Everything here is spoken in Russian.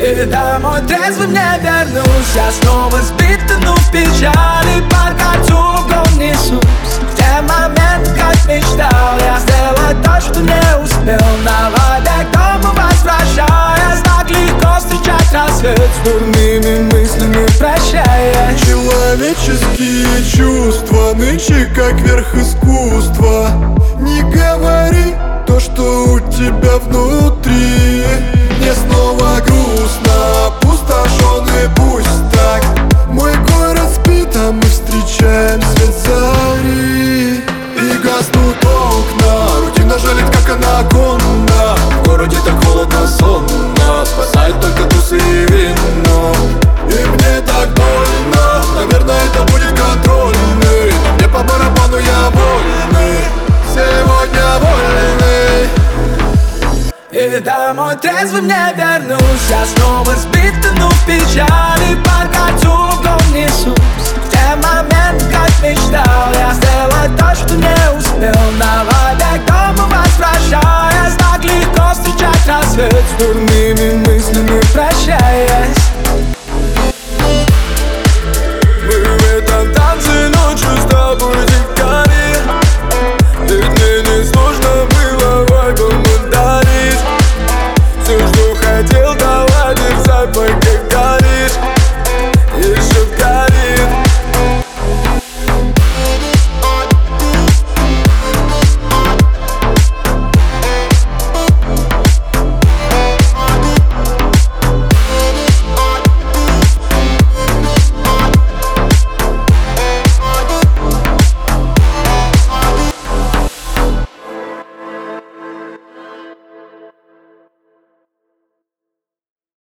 И домой трезвым не вернусь. Я снова сбит, тону в печали, по кольцу несусь. В те моменты, как мечтал я сделать то, что не успел. На воде к дому возвращаясь, так легко встречать рассвет, с дурными мыслями прощаясь. Человеческие чувства нынче как верх искусства. Не говори то, что у тебя внутри. Мне снова грустно, опустошен, и пусть так. Мой город спит, а мы встречаем свет зари. И гаснут окна, рутина жалит, как анаконда. В городе так холодно, сонно, спасает только тусы и вино. И мне так больно, наверное, это будет контрольный. Но мне по барабану, я вольный, сегодня вольный. И домой трезвым не вернусь. Я снова сбит, тону в печали, по кольцу несусь. В те моменты, как мечтал я сделать то, что не успел. На воде к дому возвращаясь, так легко встречать рассвет, с дурными мыслями прощаясь.